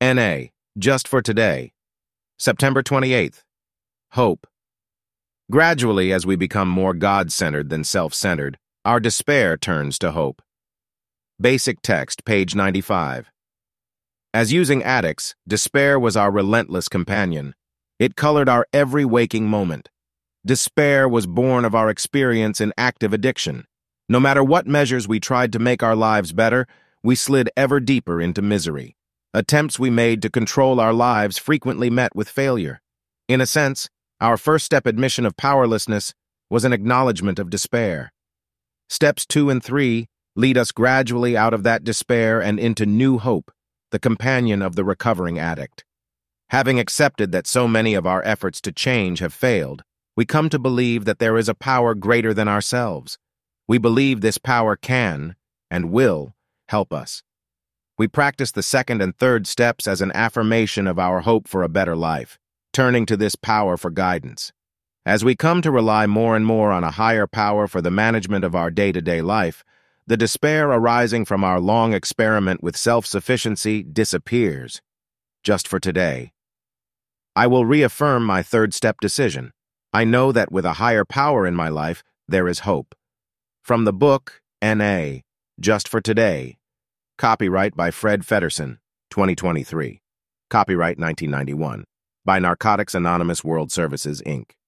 N.A. Just for Today. September 28th. Hope. Gradually, as we become more God-centered than self-centered, our despair turns to hope. Basic text, page 95. As using addicts, despair was our relentless companion. It colored our every waking moment. Despair was born of our experience in active addiction. No matter what measures we tried to make our lives better, we slid ever deeper into misery. Attempts we made to control our lives frequently met with failure. In a sense, our first-step admission of powerlessness was an acknowledgement of despair. Steps 2 and 3 lead us gradually out of that despair and into new hope, the companion of the recovering addict. Having accepted that so many of our efforts to change have failed, we come to believe that there is a power greater than ourselves. We believe this power can, and will, help us. We practice the second and third steps as an affirmation of our hope for a better life, turning to this power for guidance. As we come to rely more and more on a higher power for the management of our day-to-day life, the despair arising from our long experiment with self-sufficiency disappears. Just for today. I will reaffirm my third-step decision. I know that with a higher power in my life, there is hope. From the book, N.A. Just for Today. Copyright by Fred Feddersen, 2023. Copyright 1991. By Narcotics Anonymous World Services, Inc.